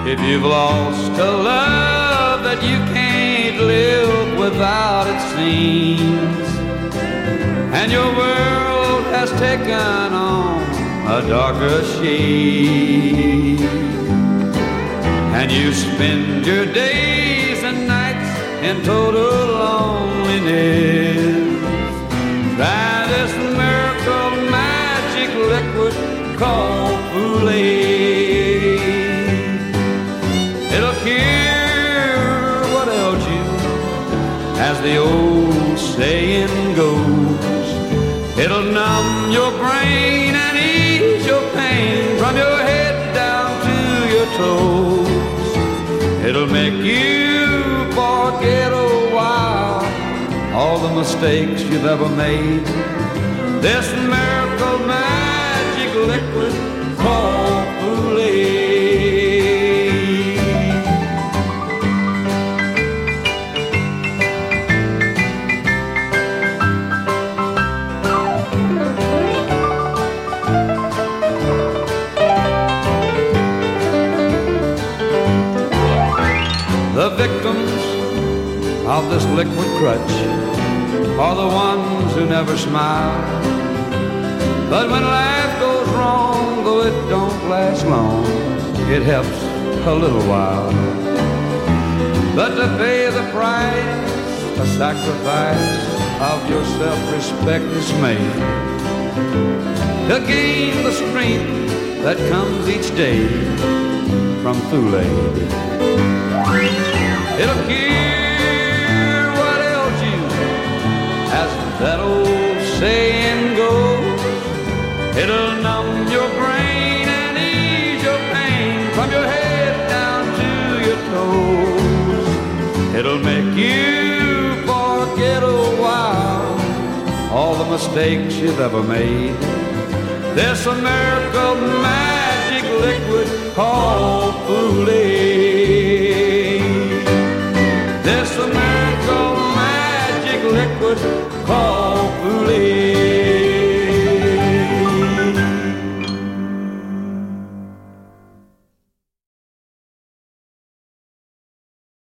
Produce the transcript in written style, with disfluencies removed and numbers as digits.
If you've lost a love that you can't live without, it seems, and your world has taken on a darker shade, and you spend your days and nights in total loneliness, try this miracle magic liquid called Kool-Aid. It'll cure what ails you, as the old saying goes. It'll numb your brain and ease your pain from your head down to your toes. It'll make you forget a while all the mistakes you've ever made. This miracle magic liquid called Kool-Aid. The victims of this liquid crutch are the ones who never smile. But when life goes wrong, though it don't last long, it helps a little while. But to pay the price, a sacrifice of your self-respect is made. To gain the strength that comes each day from Kool-Aid. It'll cure what ails you, as that old saying goes. It'll numb your brain and ease your pain from your head down to your toes. It'll make you forget a while all the mistakes you've ever made. This miracle magic liquid called Kool-Aid. This miracle magic liquid